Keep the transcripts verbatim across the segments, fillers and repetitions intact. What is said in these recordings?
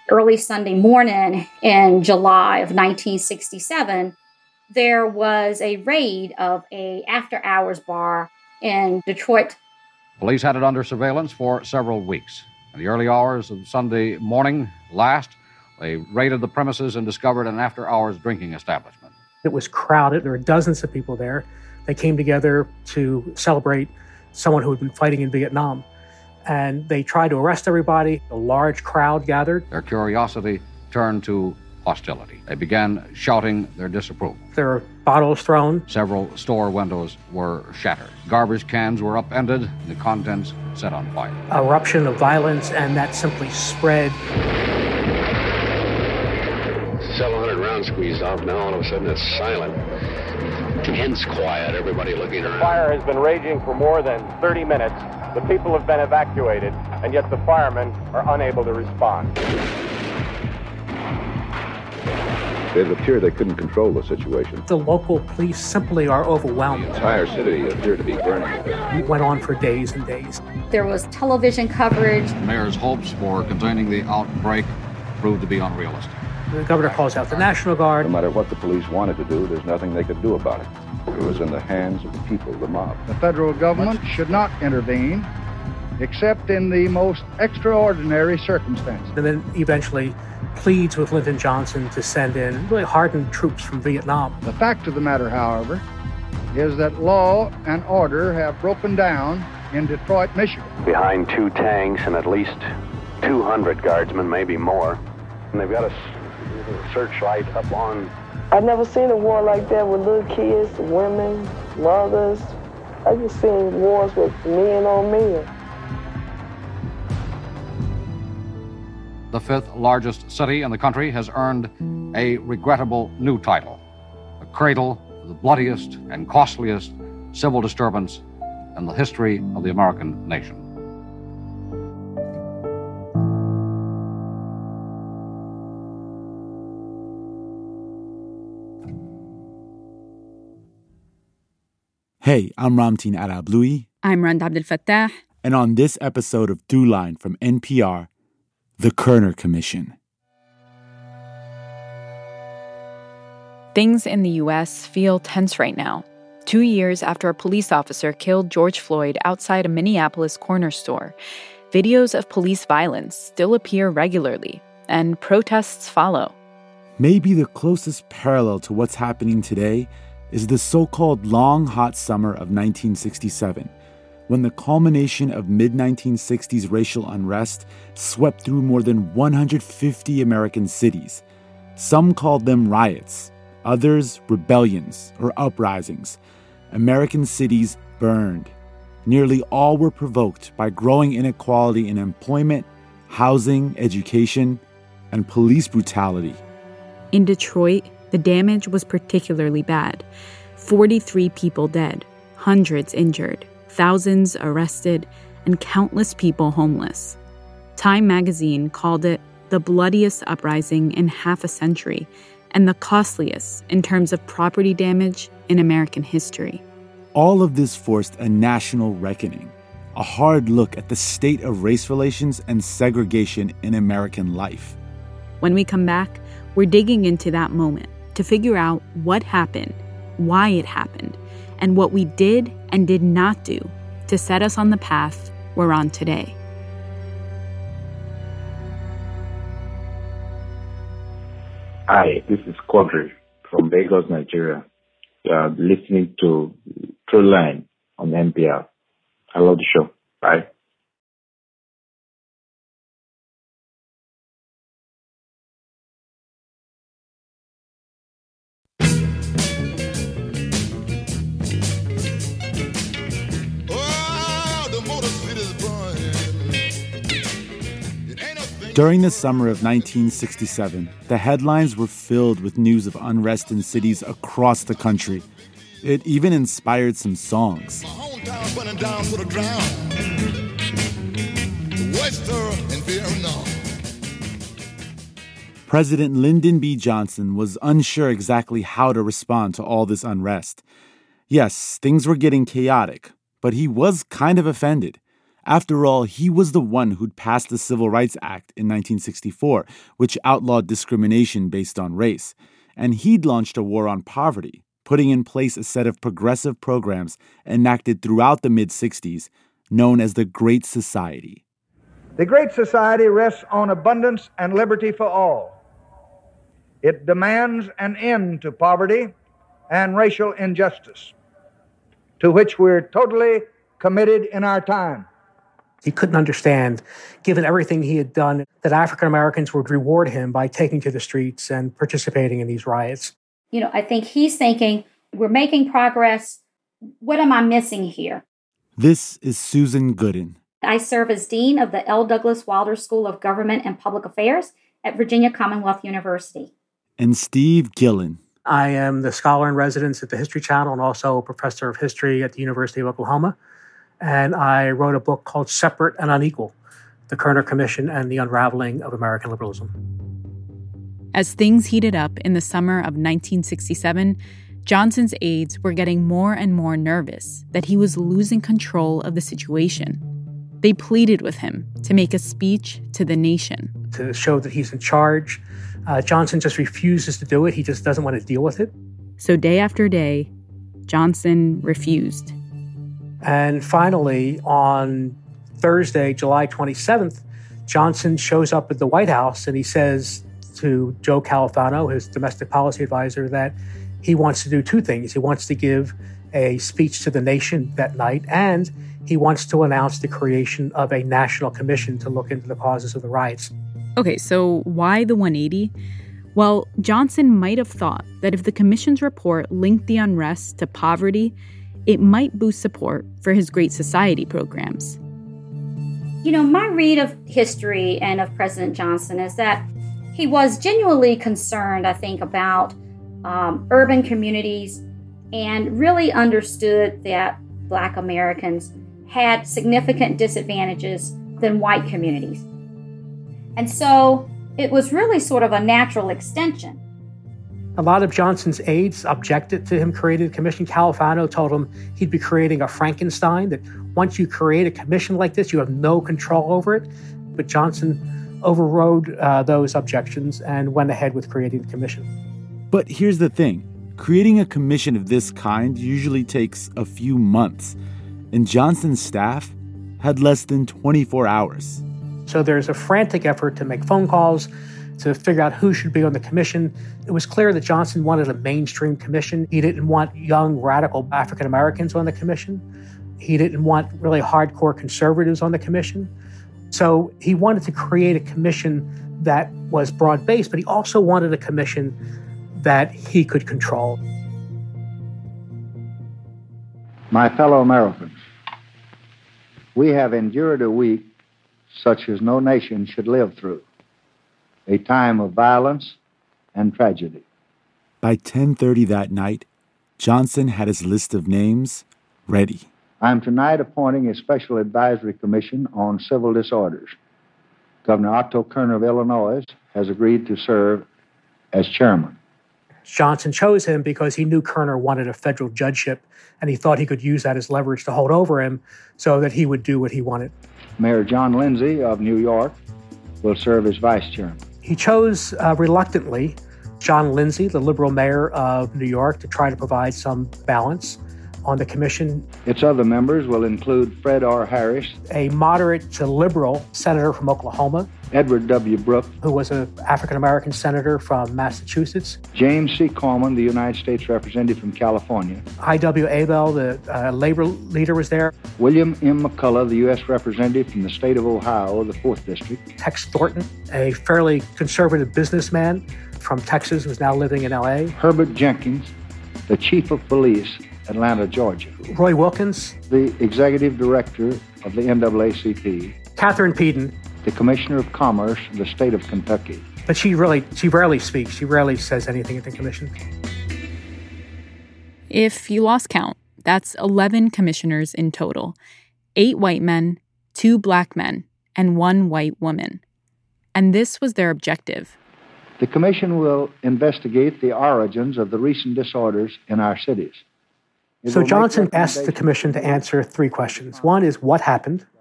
early Sunday morning in July of nineteen sixty-seven, there was a raid of a after-hours bar in Detroit. Police had it under surveillance for several weeks. In the early hours of Sunday morning last, they raided the premises and discovered an after-hours drinking establishment. It was crowded. There were dozens of people there. They came together to celebrate someone who had been fighting in Vietnam. And they tried to arrest everybody. A large crowd gathered. Their curiosity turned to hostility. They began shouting their disapproval. There were bottles thrown. Several store windows were shattered. Garbage cans were upended, and the contents set on fire. Eruption of violence, and that simply spread. Several hundred rounds squeezed off. Now all of a sudden it's silent. Tense quiet, everybody looking around. The fire has been raging for more than thirty minutes. The people have been evacuated, and yet the firemen are unable to respond. It appeared they couldn't control the situation. The local police simply are overwhelmed. The entire city appeared to be burning. It went on for days and days. There was television coverage. The mayor's hopes for containing the outbreak proved to be unrealistic. The governor calls out the National Guard. No matter what the police wanted to do, there's nothing they could do about it. It was in the hands of the people, the mob. The federal government should not intervene except in the most extraordinary circumstances. And then eventually pleads with Lyndon Johnson to send in really hardened troops from Vietnam. The fact of the matter, however, is that law and order have broken down in Detroit, Michigan. Behind two tanks and at least two hundred guardsmen, maybe more. And they've got a searchlight up on. I've never seen a war like that with little kids, women, mothers. I've just seen wars with men on men. The fifth largest city in the country has earned a regrettable new title, the cradle of the bloodiest and costliest civil disturbance in the history of the American nation. Hey, I'm Ramtin Arablouei. I'm Rand Abdel Fattah. And on this episode of Throughline from N P R, The Kerner Commission. Things in the U S feel tense right now. Two years after a police officer killed George Floyd outside a Minneapolis corner store, videos of police violence still appear regularly, and protests follow. Maybe the closest parallel to what's happening today is the so-called long, hot summer of nineteen sixty-seven, when the culmination of mid nineteen sixties racial unrest swept through more than one hundred fifty American cities. Some called them riots, others rebellions or uprisings. American cities burned. Nearly all were provoked by growing inequality in employment, housing, education, and police brutality. In Detroit, the damage was particularly bad. forty-three people dead, hundreds injured, thousands arrested, and countless people homeless. Time magazine called it the bloodiest uprising in half a century and the costliest in terms of property damage in American history. All of this forced a national reckoning, a hard look at the state of race relations and segregation in American life. When we come back, we're digging into that moment to figure out what happened, why it happened, and what we did and did not do to set us on the path we're on today. Hi, this is Quadri from Lagos, Nigeria. You are listening to Throughline on N P R. I love the show. Bye. During the summer of nineteen sixty-seven, the headlines were filled with news of unrest in cities across the country. It even inspired some songs. President Lyndon B. Johnson was unsure exactly how to respond to all this unrest. Yes, things were getting chaotic, but he was kind of offended. After all, he was the one who'd passed the Civil Rights Act in nineteen sixty-four, which outlawed discrimination based on race. And he'd launched a war on poverty, putting in place a set of progressive programs enacted throughout the mid-sixties, known as the Great Society. The Great Society rests on abundance and liberty for all. It demands an end to poverty and racial injustice, to which we're totally committed in our time. He couldn't understand, given everything he had done, that African Americans would reward him by taking to the streets and participating in these riots. You know, I think he's thinking, we're making progress. What am I missing here? This is Susan Gooden. I serve as Dean of the L. Douglas Wilder School of Government and Public Affairs at Virginia Commonwealth University. And Steve Gillen. I am the scholar in residence at the History Channel and also a professor of history at the University of Oklahoma. And I wrote a book called Separate and Unequal, The Kerner Commission and the Unraveling of American Liberalism. As things heated up in the summer of nineteen sixty-seven, Johnson's aides were getting more and more nervous that he was losing control of the situation. They pleaded with him to make a speech to the nation. To show that he's in charge. Uh, Johnson just refuses to do it. He just doesn't want to deal with it. So day after day, Johnson refused. And finally, on Thursday, July twenty-seventh, Johnson shows up at the White House and he says to Joe Califano, his domestic policy advisor, that he wants to do two things. He wants to give a speech to the nation that night, and he wants to announce the creation of a national commission to look into the causes of the riots. Okay, so why the one eighty? Well, Johnson might have thought that if the commission's report linked the unrest to poverty, it might boost support for his Great Society programs. You know, my read of history and of President Johnson is that he was genuinely concerned, I think, about um, urban communities and really understood that Black Americans had significant disadvantages than white communities. And so it was really sort of a natural extension. A lot of Johnson's aides objected to him creating a commission. Califano told him he'd be creating a Frankenstein, that once you create a commission like this, you have no control over it. But Johnson overrode uh, those objections and went ahead with creating the commission. But here's the thing. Creating a commission of this kind usually takes a few months, and Johnson's staff had less than twenty-four hours. So there's a frantic effort to make phone calls, to figure out who should be on the commission. It was clear that Johnson wanted a mainstream commission. He didn't want young, radical African Americans on the commission. He didn't want really hardcore conservatives on the commission. So he wanted to create a commission that was broad-based, but he also wanted a commission that he could control. My fellow Americans, we have endured a week such as no nation should live through, a time of violence and tragedy. By ten thirty that night, Johnson had his list of names ready. I am tonight appointing a special advisory commission on civil disorders. Governor Otto Kerner of Illinois has agreed to serve as chairman. Johnson chose him because he knew Kerner wanted a federal judgeship, and he thought he could use that as leverage to hold over him so that he would do what he wanted. Mayor John Lindsay of New York will serve as vice chairman. He chose, uh, reluctantly, John Lindsay, the liberal mayor of New York, to try to provide some balance on the commission. Its other members will include Fred R. Harris, a moderate to liberal senator from Oklahoma, Edward W. Brooke, who was an African-American senator from Massachusetts, James C. Coleman, the United States representative from California, I W Abel, the uh, labor leader, was there, William M. McCullough, the U S representative from the state of Ohio, the fourth District, Tex Thornton, a fairly conservative businessman from Texas who's now living in L A, Herbert Jenkins, the chief of police, Atlanta, Georgia, Roy Wilkins, the executive director of the N double A C P, Catherine Peden, the commissioner of commerce of the state of Kentucky. But she really, she rarely speaks. She rarely says anything at the commission. If you lost count, that's eleven commissioners in total. Eight white men, two black men, and one white woman. And this was their objective. The commission will investigate the origins of the recent disorders in our cities. It So will Johnson make asked the commission to answer three questions. One is, what happened?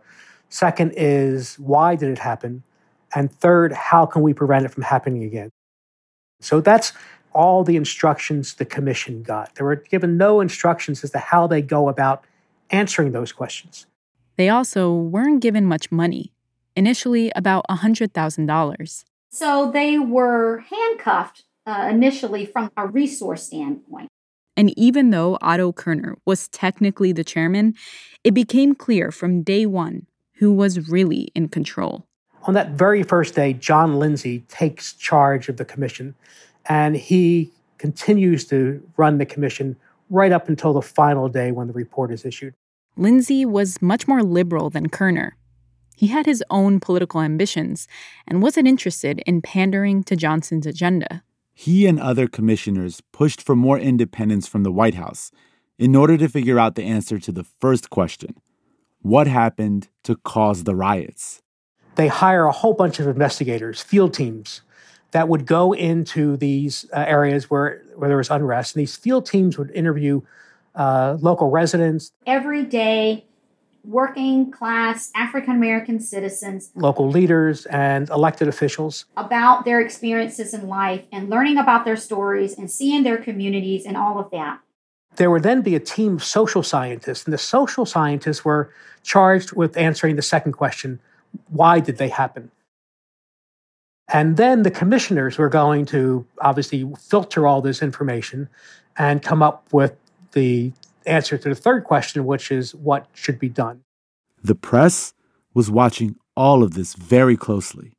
Second is, why did it happen? And third, how can we prevent it from happening again? So that's all the instructions the commission got. They were given no instructions as to how they go about answering those questions. They also weren't given much money, initially about one hundred thousand dollars. So they were handcuffed uh, initially from a resource standpoint. And even though Otto Kerner was technically the chairman, it became clear from day one who was really in control. On that very first day, John Lindsay takes charge of the commission, and he continues to run the commission right up until the final day when the report is issued. Lindsay was much more liberal than Kerner. He had his own political ambitions and wasn't interested in pandering to Johnson's agenda. He and other commissioners pushed for more independence from the White House in order to figure out the answer to the first question: what happened to cause the riots? They hire a whole bunch of investigators, field teams, that would go into these uh, areas where, where there was unrest. And these field teams would interview uh, local residents. Every day, working class African-American citizens, local leaders, and elected officials about their experiences in life and learning about their stories and seeing their communities and all of that. There would then be a team of social scientists, and the social scientists were charged with answering the second question: why did they happen? And then the commissioners were going to obviously filter all this information and come up with the answer to the third question, which is what should be done. The press was watching all of this very closely.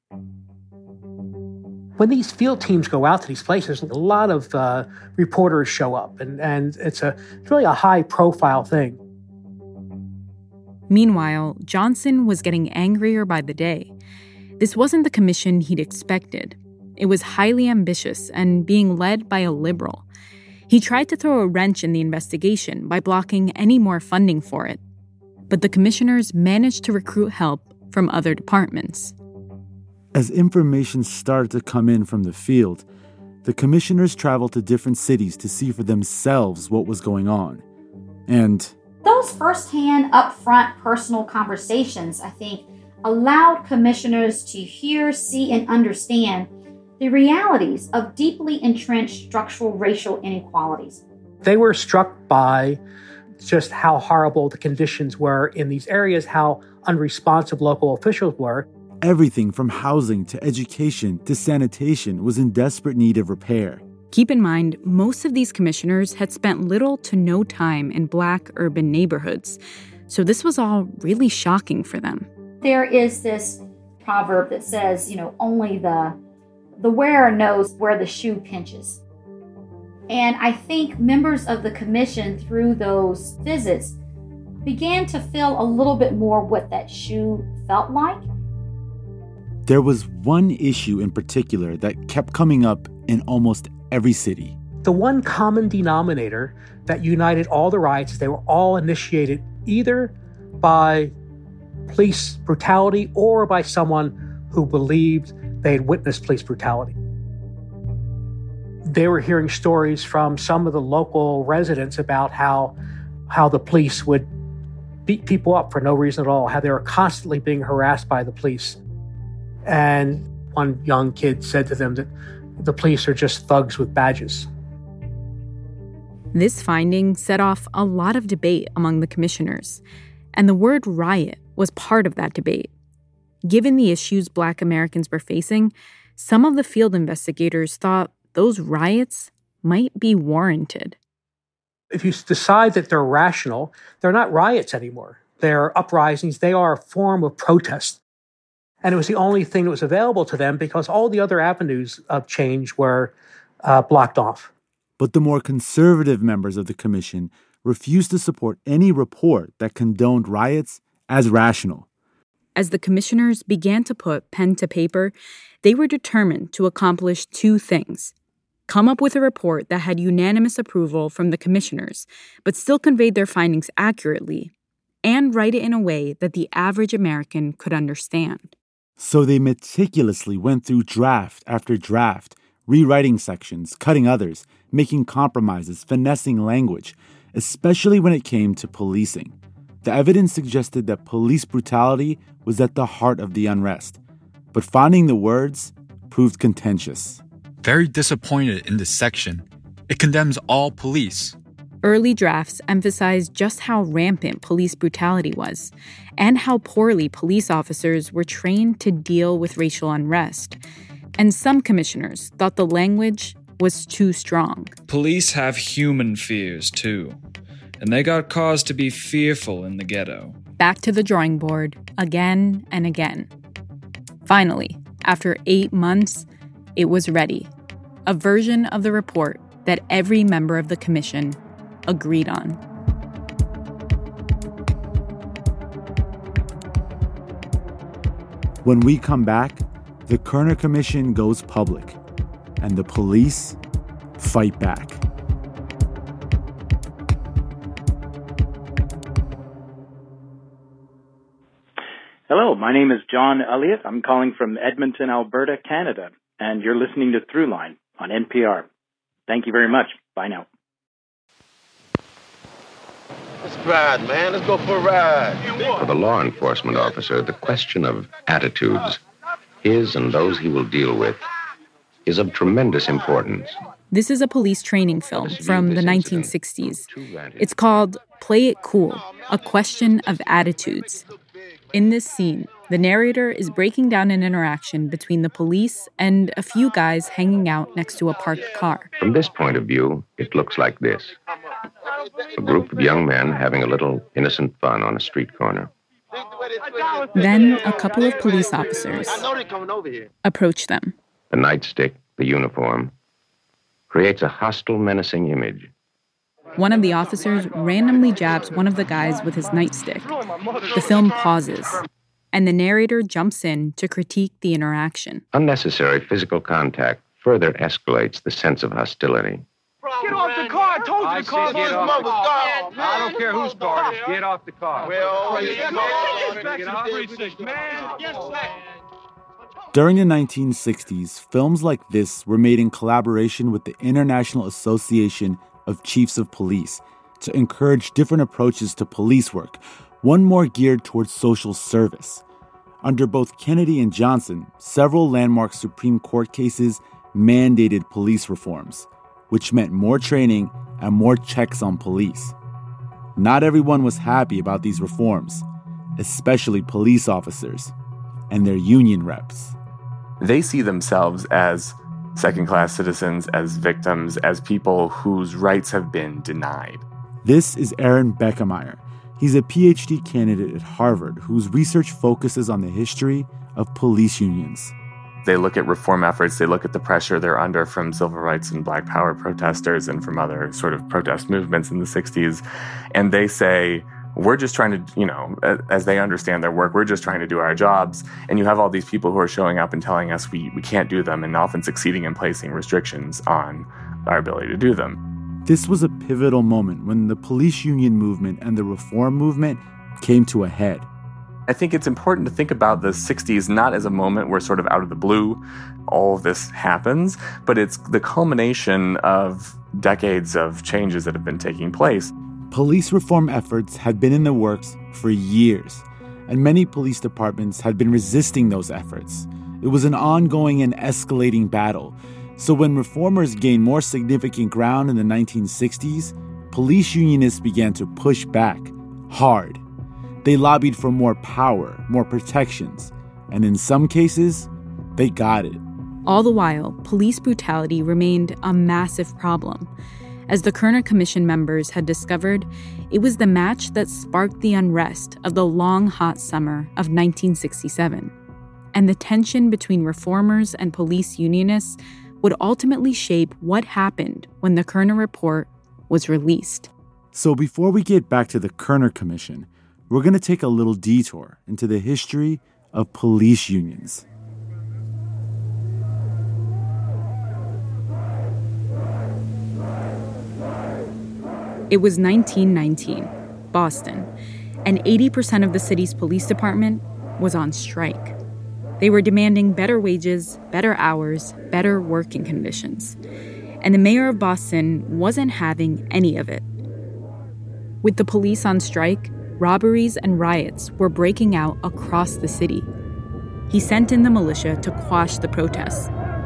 When these field teams go out to these places, a lot of uh, reporters show up, and, and it's, a, it's really a high-profile thing. Meanwhile, Johnson was getting angrier by the day. This wasn't the commission he'd expected. It was highly ambitious and being led by a liberal. He tried to throw a wrench in the investigation by blocking any more funding for it. But the commissioners managed to recruit help from other departments. As information started to come in from the field, the commissioners traveled to different cities to see for themselves what was going on. And those firsthand, upfront, personal conversations, I think, allowed commissioners to hear, see, and understand the realities of deeply entrenched structural racial inequalities. They were struck by just how horrible the conditions were in these areas, how unresponsive local officials were. Everything from housing to education to sanitation was in desperate need of repair. Keep in mind, most of these commissioners had spent little to no time in Black urban neighborhoods, so this was all really shocking for them. There is this proverb that says, you know, only the the wearer knows where the shoe pinches. And I think members of the commission, through those visits, began to feel a little bit more what that shoe felt like. There was one issue in particular that kept coming up in almost every city. The one common denominator that united all the riots, they were all initiated either by police brutality or by someone who believed they had witnessed police brutality. They were hearing stories from some of the local residents about how, how the police would beat people up for no reason at all, how they were constantly being harassed by the police. And one young kid said to them that the police are just thugs with badges. This finding set off a lot of debate among the commissioners, and the word riot was part of that debate. Given the issues Black Americans were facing, some of the field investigators thought those riots might be warranted. If you decide that they're rational, they're not riots anymore. They're uprisings. They are a form of protest. And it was the only thing that was available to them because all the other avenues of change were uh, blocked off. But the more conservative members of the commission refused to support any report that condoned riots as rational. As the commissioners began to put pen to paper, they were determined to accomplish two things: come up with a report that had unanimous approval from the commissioners, but still conveyed their findings accurately, and write it in a way that the average American could understand. So they meticulously went through draft after draft, rewriting sections, cutting others, making compromises, finessing language, especially when it came to policing. The evidence suggested that police brutality was at the heart of the unrest, but finding the words proved contentious. Very disappointed in this section. It condemns all police. Early drafts emphasized just how rampant police brutality was and how poorly police officers were trained to deal with racial unrest. And some commissioners thought the language was too strong. Police have human fears, too. And they got cause to be fearful in the ghetto. Back to the drawing board, again and again. Finally, after eight months, it was ready. A version of the report that every member of the commission agreed on. When we come back, the Kerner Commission goes public, and the police fight back. Hello, my name is John Elliott. I'm calling from Edmonton, Alberta, Canada, and you're listening to Throughline on N P R. Thank you very much. Bye now. Let's ride, man. Let's go for a ride. For the law enforcement officer, the question of attitudes, his and those he will deal with, is of tremendous importance. This is a police training film from the nineteen sixties. It's called Play It Cool, A Question of Attitudes. In this scene, the narrator is breaking down an interaction between the police and a few guys hanging out next to a parked car. From this point of view, it looks like this. A group of young men having a little innocent fun on a street corner. Then a couple of police officers approach them. The nightstick, the uniform, creates a hostile, menacing image. One of the officers randomly jabs one of the guys with his nightstick. The film pauses, and the narrator jumps in to critique the interaction. Unnecessary physical contact further escalates the sense of hostility. Get off the car. I told you I the car. get off the car. I don't care whose car it is. Get off the car. Well, During the nineteen sixties, films like this were made in collaboration with the International Association of Chiefs of Police to encourage different approaches to police work, one more geared towards social service. Under both Kennedy and Johnson, several landmark Supreme Court cases mandated police reforms, which meant more training and more checks on police. Not everyone was happy about these reforms, especially police officers and their union reps. They see themselves as second-class citizens, as victims, as people whose rights have been denied. This is Aaron Beckemeyer. He's a P H D candidate at Harvard whose research focuses on the history of police unions. They look at reform efforts, they look at the pressure they're under from civil rights and Black Power protesters and from other sort of protest movements in the sixties, and they say, we're just trying to, you know, as they understand their work, we're just trying to do our jobs. And you have all these people who are showing up and telling us we, we can't do them and often succeeding in placing restrictions on our ability to do them. This was a pivotal moment when the police union movement and the reform movement came to a head. I think it's important to think about the sixties not as a moment where sort of out of the blue all of this happens, but it's the culmination of decades of changes that have been taking place. Police reform efforts had been in the works for years, and many police departments had been resisting those efforts. It was an ongoing and escalating battle. So when reformers gained more significant ground in the nineteen sixties, police unionists began to push back hard. They lobbied for more power, more protections, and in some cases, they got it. All the while, police brutality remained a massive problem. As the Kerner Commission members had discovered, it was the match that sparked the unrest of the long, hot summer of nineteen sixty-seven. And the tension between reformers and police unionists would ultimately shape what happened when the Kerner Report was released. So before we get back to the Kerner Commission, we're going to take a little detour into the history of police unions. It was nineteen nineteen, Boston, and eighty percent of the city's police department was on strike. They were demanding better wages, better hours, better working conditions. And the mayor of Boston wasn't having any of it. With the police on strike, robberies and riots were breaking out across the city. He sent in the militia to quash the protests.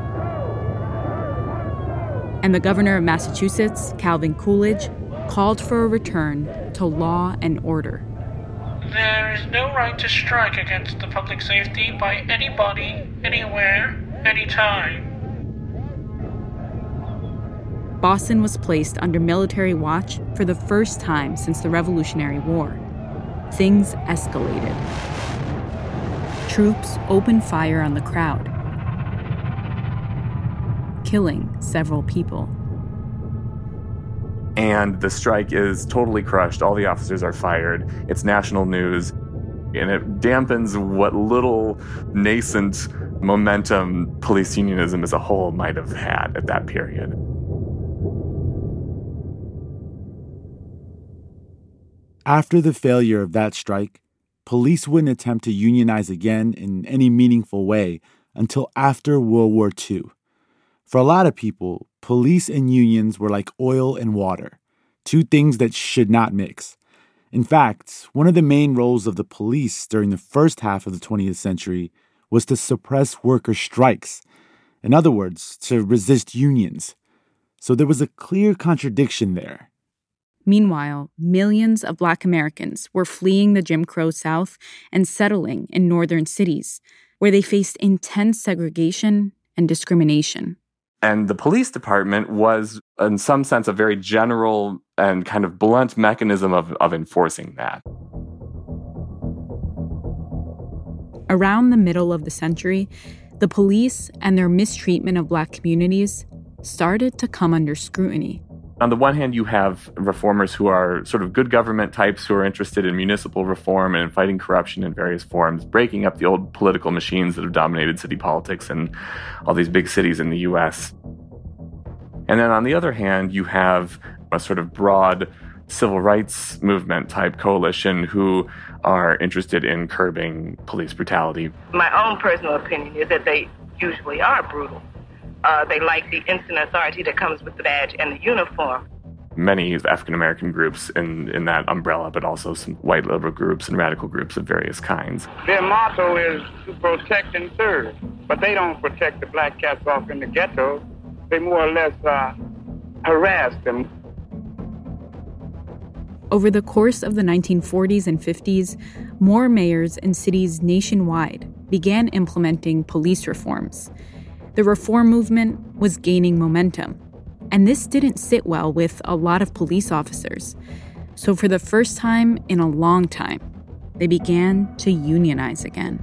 And the governor of Massachusetts, Calvin Coolidge, called for a return to law and order. There is no right to strike against the public safety by anybody, anywhere, anytime. Boston was placed under military watch for the first time since the Revolutionary War. Things escalated. Troops opened fire on the crowd, killing several people. And the strike is totally crushed. All the officers are fired. It's national news. And it dampens what little nascent momentum police unionism as a whole might have had at that period. After the failure of that strike, police wouldn't attempt to unionize again in any meaningful way until after World War Two. For a lot of people, police and unions were like oil and water, two things that should not mix. In fact, one of the main roles of the police during the first half of the twentieth century was to suppress worker strikes. In other words, to resist unions. So there was a clear contradiction there. Meanwhile, millions of Black Americans were fleeing the Jim Crow South and settling in northern cities, where they faced intense segregation and discrimination. And the police department was, in some sense, a very general and kind of blunt mechanism of, of enforcing that. Around the middle of the century, the police and their mistreatment of Black communities started to come under scrutiny. On the one hand, you have reformers who are sort of good government types who are interested in municipal reform and in fighting corruption in various forms, breaking up the old political machines that have dominated city politics in all these big cities in the U S. And then on the other hand, you have a sort of broad civil rights movement type coalition who are interested in curbing police brutality. My own personal opinion is that they usually are brutal. Uh, they like the instant authority that comes with the badge and the uniform. Many African-American groups in, in that umbrella, but also some white liberal groups and radical groups of various kinds. Their motto is to protect and serve, but they don't protect the black cats off in the ghetto. They more or less uh, harass them. Over the course of the nineteen forties and fifties, more mayors in cities nationwide began implementing police reforms. The reform movement was gaining momentum, and this didn't sit well with a lot of police officers. So for the first time in a long time, they began to unionize again.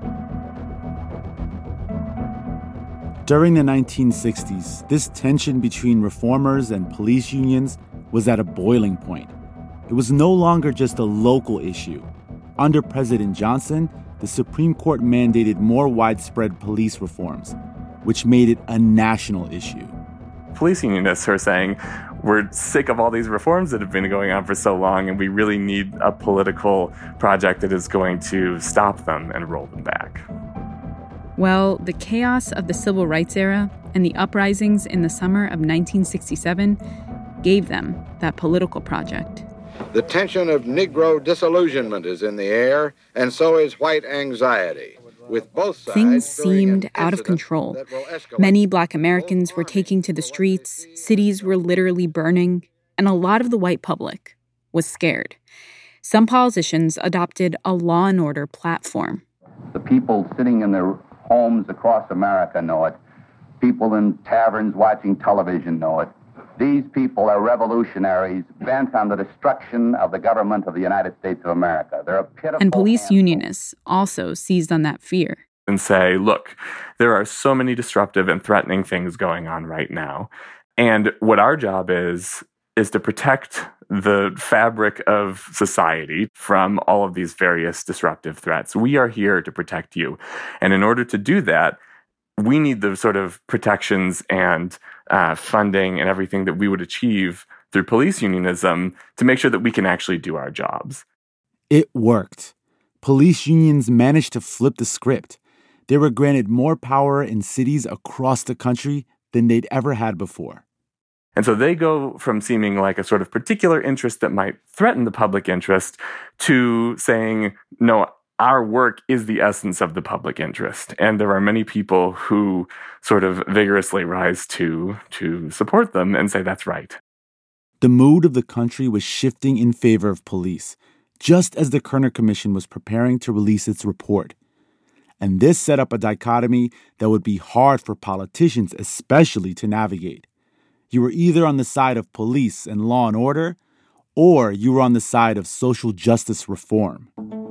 During the nineteen sixties, this tension between reformers and police unions was at a boiling point. It was no longer just a local issue. Under President Johnson, the Supreme Court mandated more widespread police reforms, which made it a national issue. Police unionists are saying, we're sick of all these reforms that have been going on for so long, and we really need a political project that is going to stop them and roll them back. Well, the chaos of the civil rights era and the uprisings in the summer of nineteen sixty-seven gave them that political project. The tension of Negro disillusionment is in the air, and so is white anxiety. With both sides, things seemed out of control. Many Black Americans were taking to the streets, cities were literally burning, and a lot of the white public was scared. Some politicians adopted a law and order platform. The people sitting in their homes across America know it. People in taverns watching television know it. These people are revolutionaries bent on the destruction of the government of the United States of America. They're a pitiful And police handful. unionists also seized on that fear. And say, look, there are so many disruptive and threatening things going on right now. And what our job is, is to protect the fabric of society from all of these various disruptive threats. We are here to protect you. And in order to do that, we need the sort of protections and uh, funding and everything that we would achieve through police unionism to make sure that we can actually do our jobs. It worked. Police unions managed to flip the script. They were granted more power in cities across the country than they'd ever had before. And so they go from seeming like a sort of particular interest that might threaten the public interest to saying, no, our work is the essence of the public interest. And there are many people who sort of vigorously rise to, to support them and say that's right. The mood of the country was shifting in favor of police, just as the Kerner Commission was preparing to release its report. And this set up a dichotomy that would be hard for politicians especially to navigate. You were either on the side of police and law and order, or you were on the side of social justice reform.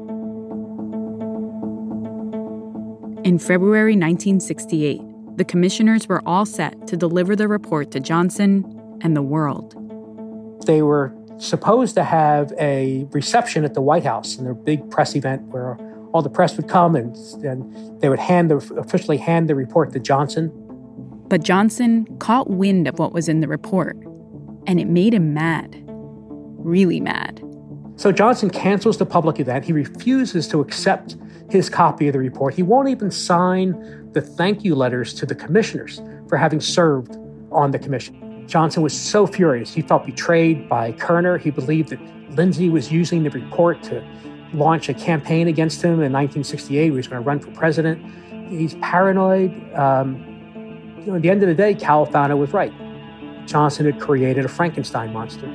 In February nineteen sixty-eight, the commissioners were all set to deliver the report to Johnson and the world. They were supposed to have a reception at the White House in their big press event where all the press would come and, and they would hand the, officially hand the report to Johnson. But Johnson caught wind of what was in the report, and it made him mad. Really mad. So Johnson cancels the public event. He refuses to accept his copy of the report. He won't even sign the thank you letters to the commissioners for having served on the commission. Johnson was so furious. He felt betrayed by Kerner. He believed that Lindsay was using the report to launch a campaign against him in nineteen sixty-eight. He was going to run for president. He's paranoid. Um, you know, at the end of the day, Califano was right. Johnson had created a Frankenstein monster.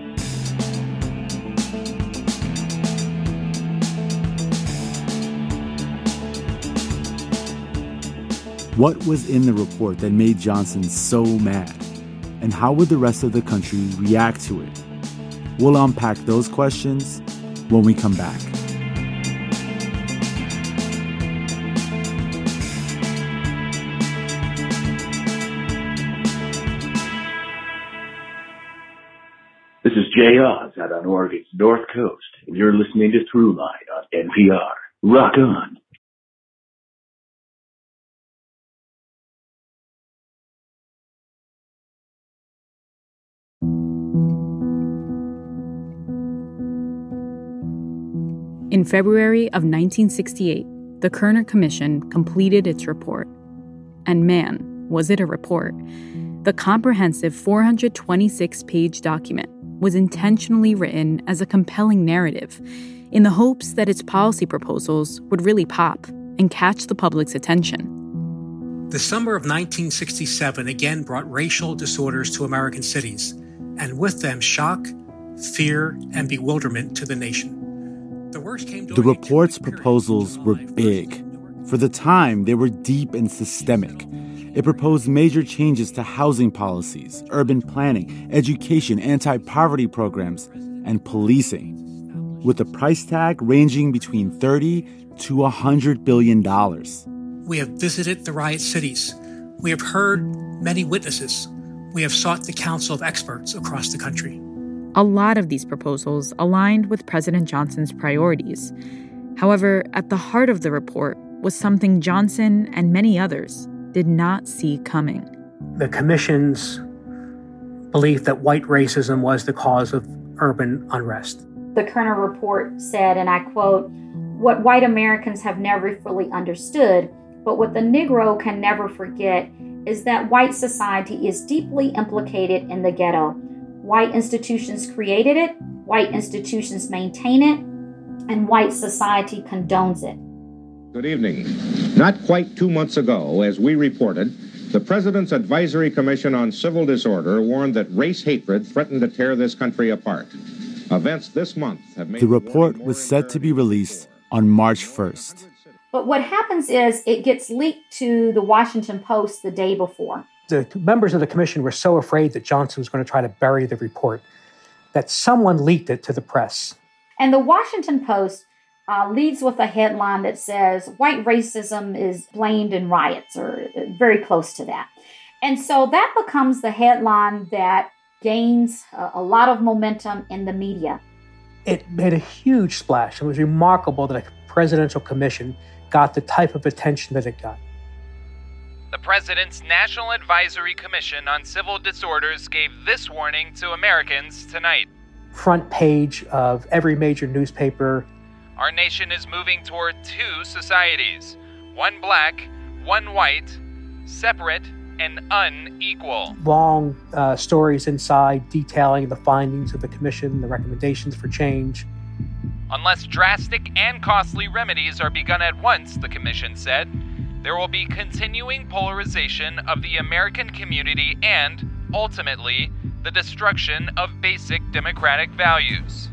What was in the report that made Johnson so mad? And how would the rest of the country react to it? We'll unpack those questions when we come back. This is Jay Oz out on Oregon's North Coast, and you're listening to Throughline on N P R. Rock on. In February of nineteen sixty-eight, the Kerner Commission completed its report. And man, was it a report. The comprehensive four hundred twenty-six page document was intentionally written as a compelling narrative in the hopes that its policy proposals would really pop and catch the public's attention. The summer of nineteen sixty-seven again brought racial disorders to American cities, and with them shock, fear, and bewilderment to the nation. The worst came The report's proposals were big. For the time, they were deep and systemic. It proposed major changes to housing policies, urban planning, education, anti-poverty programs, and policing, with a price tag ranging between thirty to one hundred billion dollars. We have visited the riot cities. We have heard many witnesses. We have sought the counsel of experts across the country. A lot of these proposals aligned with President Johnson's priorities. However, at the heart of the report was something Johnson and many others did not see coming. The commission's belief that white racism was the cause of urban unrest. The Kerner report said, and I quote, "What white Americans have never fully understood, but what the Negro can never forget, is that white society is deeply implicated in the ghetto. White institutions created it, white institutions maintain it, and white society condones it." Good evening. Not quite two months ago, as we reported, the President's Advisory Commission on Civil Disorder warned that race hatred threatened to tear this country apart. Events this month have made... The report was set to be released on March first. But what happens is it gets leaked to the Washington Post the day before. The members of the commission were so afraid that Johnson was going to try to bury the report that someone leaked it to the press. And the Washington Post uh, leads with a headline that says, "White racism is blamed in riots," or very close to that. And so that becomes the headline that gains a, a lot of momentum in the media. It made a huge splash. It was remarkable that a presidential commission got the type of attention that it got. The President's National Advisory Commission on Civil Disorders gave this warning to Americans tonight. Front page of every major newspaper. Our nation is moving toward two societies, one black, one white, separate and unequal. Long uh, stories inside detailing the findings of the commission, the recommendations for change. Unless drastic and costly remedies are begun at once, the commission said, there will be continuing polarization of the American community and, ultimately, the destruction of basic democratic values.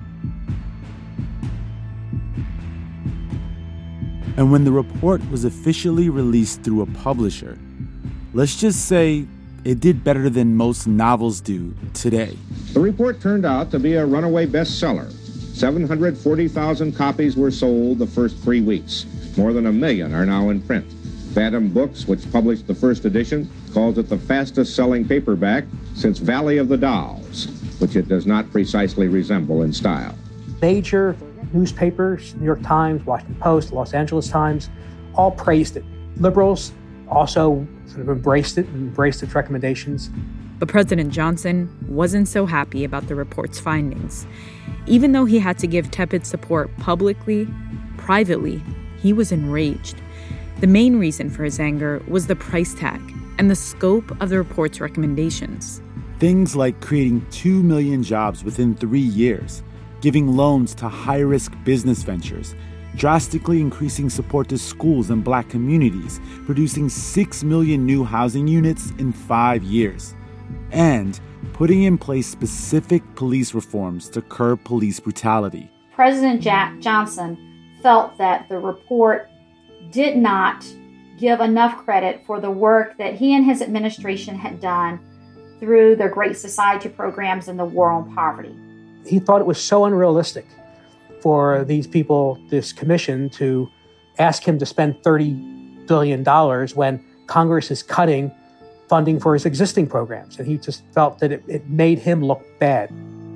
And when the report was officially released through a publisher, let's just say it did better than most novels do today. The report turned out to be a runaway bestseller. seven hundred forty thousand copies were sold the first three weeks. More than a million are now in print. Phantom Books, which published the first edition, calls it the fastest-selling paperback since Valley of the Dolls, which it does not precisely resemble in style. Major newspapers, New York Times, Washington Post, Los Angeles Times, all praised it. Liberals also sort of embraced it and embraced its recommendations. But President Johnson wasn't so happy about the report's findings. Even though he had to give tepid support publicly, privately, he was enraged. The main reason for his anger was the price tag and the scope of the report's recommendations. Things like creating two million jobs within three years, giving loans to high-risk business ventures, drastically increasing support to schools and black communities, producing six million new housing units in five years, and putting in place specific police reforms to curb police brutality. President Jack Johnson felt that the report did not give enough credit for the work that he and his administration had done through the Great Society programs and the War on Poverty. He thought it was so unrealistic for these people, this commission, to ask him to spend thirty billion dollars when Congress is cutting funding for his existing programs. And he just felt that it, it made him look bad.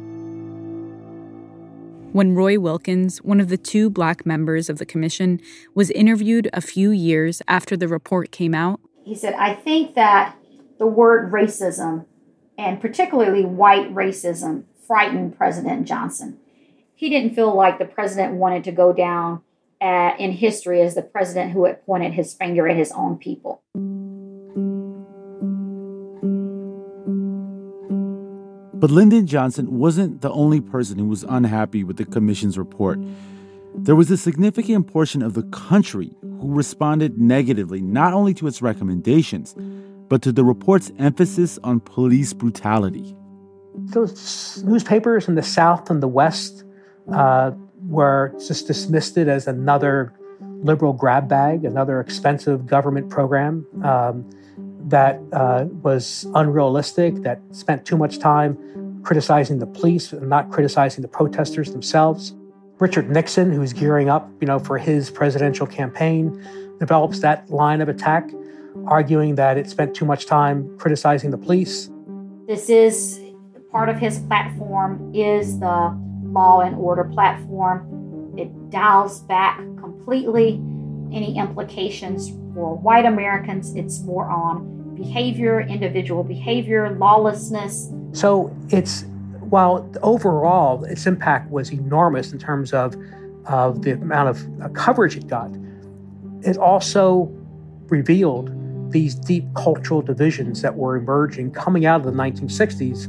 When Roy Wilkins, one of the two black members of the commission, was interviewed a few years after the report came out, he said, I think that the word racism, and particularly white racism, frightened President Johnson. He didn't feel like the president wanted to go down uh, in history as the president who had pointed his finger at his own people. But Lyndon Johnson wasn't the only person who was unhappy with the commission's report. There was a significant portion of the country who responded negatively not only to its recommendations, but to the report's emphasis on police brutality. Those newspapers in the South and the West uh, were just dismissed it as another liberal grab bag, another expensive government program um, that uh, was unrealistic, that spent too much time criticizing the police and not criticizing the protesters themselves. Richard Nixon, who's gearing up, you know, for his presidential campaign, develops that line of attack, arguing that it spent too much time criticizing the police. This is part of his platform is the law and order platform. It dials back completely any implications for white Americans. It's more on behavior, individual behavior, lawlessness. So it's, while overall its impact was enormous in terms of, of the amount of uh, coverage it got, it also revealed these deep cultural divisions that were emerging coming out of the nineteen sixties.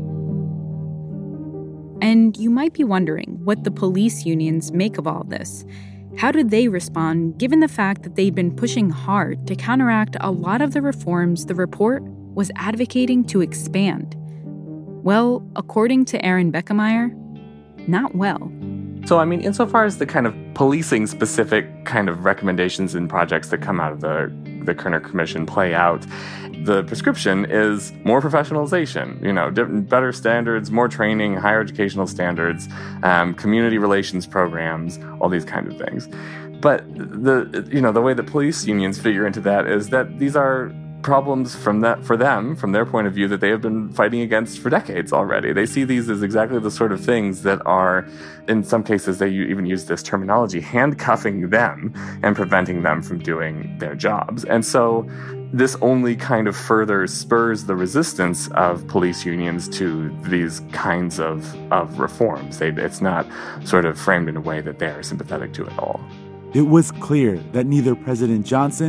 And you might be wondering what the police unions make of all this. How did they respond, given the fact that they'd been pushing hard to counteract a lot of the reforms the report was advocating to expand? Well, according to Aaron Beckemeyer, not well. So, I mean, insofar as the kind of policing-specific kind of recommendations and projects that come out of the, the Kerner Commission play out, the prescription is more professionalization, you know, better standards, more training, higher educational standards, um, community relations programs, all these kinds of things. But the, you know, the way that police unions figure into that is that these are problems from that for them, from their point of view, that they have been fighting against for decades already. They see these as exactly the sort of things that are, in some cases, they even use this terminology, handcuffing them and preventing them from doing their jobs. And so this only kind of further spurs the resistance of police unions to these kinds of, of reforms. They, it's not sort of framed in a way that they are sympathetic to at all. It was clear that neither President Johnson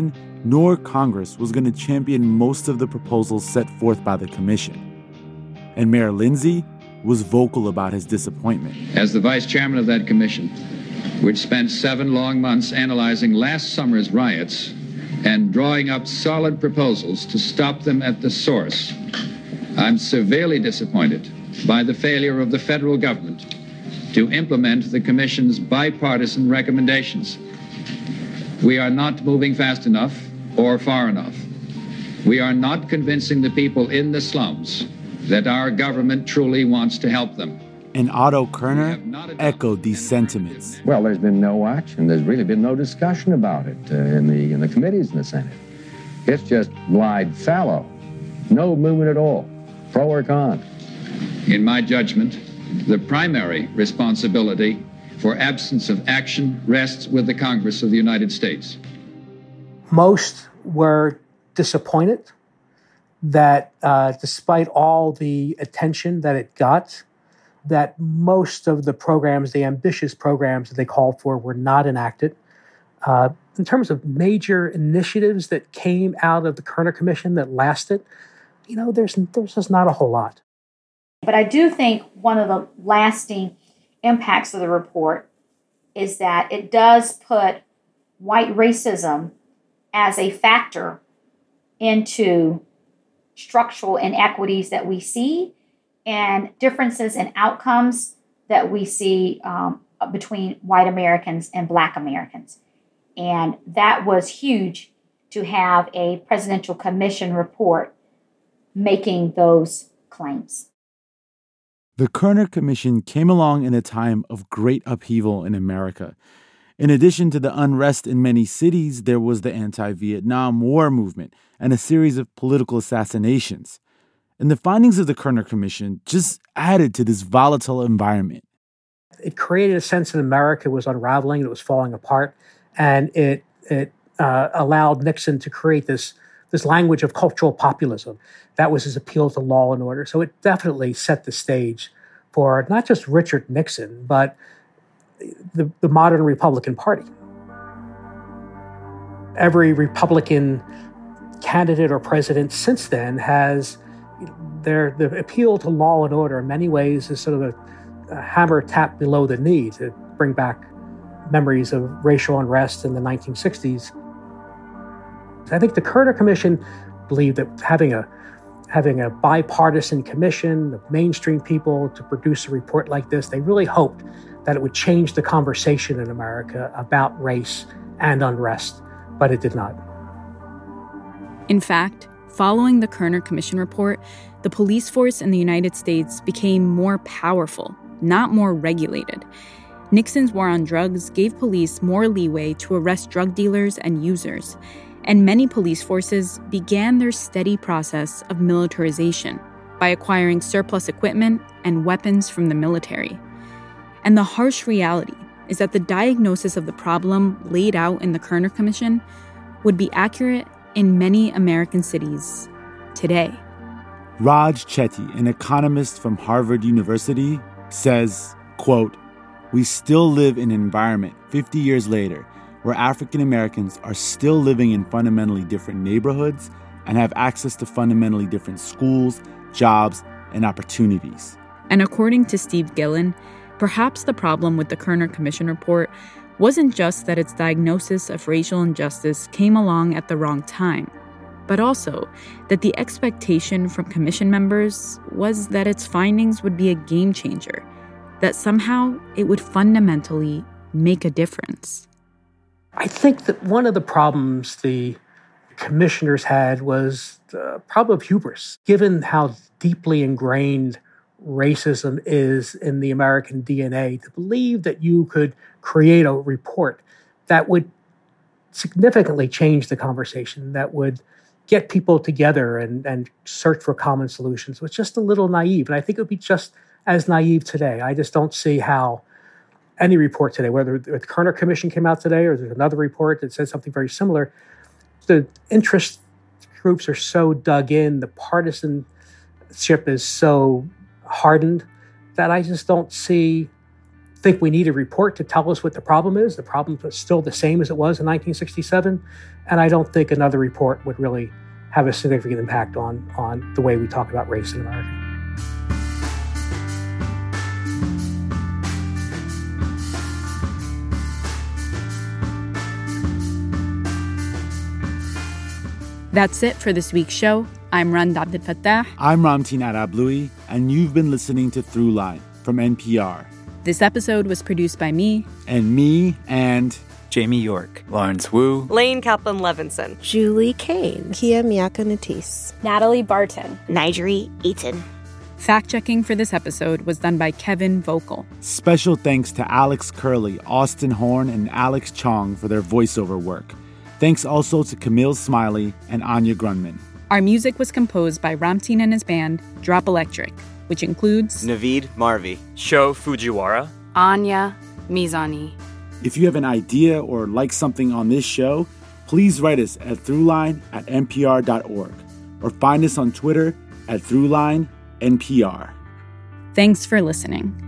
nor Congress was going to champion most of the proposals set forth by the commission. And Mayor Lindsay was vocal about his disappointment. As the vice chairman of that commission, which spent seven long months analyzing last summer's riots and drawing up solid proposals to stop them at the source, I'm severely disappointed by the failure of the federal government to implement the commission's bipartisan recommendations. We are not moving fast enough or far enough. We are not convincing the people in the slums that our government truly wants to help them. And Otto Kerner echoed these sentiments. Well, there's been no action. There's really been no discussion about it uh, in the in the committees in the Senate. It's just lied fallow. No movement at all, pro or con. In my judgment, the primary responsibility for absence of action rests with the Congress of the United States. Most were disappointed that uh, despite all the attention that it got, that most of the programs, the ambitious programs that they called for, were not enacted. Uh, in terms of major initiatives that came out of the Kerner Commission that lasted, you know, there's there's just not a whole lot. But I do think one of the lasting impacts of the report is that it does put white racism as a factor into structural inequities that we see and differences in outcomes that we see um, between white Americans and Black Americans. And that was huge to have a presidential commission report making those claims. The Kerner Commission came along in a time of great upheaval in America. In addition to the unrest in many cities, there was the anti-Vietnam War movement and a series of political assassinations. And the findings of the Kerner Commission just added to this volatile environment. It created a sense that America was unraveling, it was falling apart, and it it uh, allowed Nixon to create this, this language of cultural populism. That was his appeal to law and order. So it definitely set the stage for not just Richard Nixon, but the, the modern Republican Party. Every Republican candidate or president since then has their the appeal to law and order in many ways is sort of a, a hammer tap below the knee to bring back memories of racial unrest in the nineteen sixties. I think the Kerner Commission believed that having a having a bipartisan commission of mainstream people to produce a report like this, they really hoped that it would change the conversation in America about race and unrest, but it did not. In fact, following the Kerner Commission report, the police force in the United States became more powerful, not more regulated. Nixon's war on drugs gave police more leeway to arrest drug dealers and users, and many police forces began their steady process of militarization by acquiring surplus equipment and weapons from the military. And the harsh reality is that the diagnosis of the problem laid out in the Kerner Commission would be accurate in many American cities today. Raj Chetty, an economist from Harvard University, says, quote, "We still live in an environment fifty years later where African Americans are still living in fundamentally different neighborhoods and have access to fundamentally different schools, jobs, and opportunities." And according to Steve Gillen, perhaps the problem with the Kerner Commission report wasn't just that its diagnosis of racial injustice came along at the wrong time, but also that the expectation from commission members was that its findings would be a game changer, that somehow it would fundamentally make a difference. I think that one of the problems the commissioners had was the problem of hubris, given how deeply ingrained racism is in the American D N A, to believe that you could create a report that would significantly change the conversation, that would get people together and, and search for common solutions was just a little naive. And I think it would be just as naive today. I just don't see how any report today, whether the Kerner Commission came out today or there's another report that says something very similar, the interest groups are so dug in, the partisanship is so hardened, that I just don't see think we need a report to tell us what the problem is. The problem is still the same as it was in nineteen sixty-seven. And I don't think another report would really have a significant impact on, on the way we talk about race in America. That's it for this week's show. I'm Rand Abdel Fattah. I'm Ramtin Arablouei, and you've been listening to Throughline from N P R. This episode was produced by me. And me and... Jamie York, Lawrence Wu, Lane Kaplan-Levinson, Julie Kane, Kia Miaka Natis, Natalie Barton, Nigeri Eaton. Fact-checking for this episode was done by Kevin Vogel. Special thanks to Alex Curley, Austin Horn, and Alex Chong for their voiceover work. Thanks also to Camille Smiley and Anya Grunman. Our music was composed by Ramtin and his band, Drop Electric, which includes... Naveed Marvi, Sho Fujiwara, Anya Mizani. If you have an idea or like something on this show, please write us at throughline at n p r dot org or find us on Twitter at throughline N P R. Thanks for listening.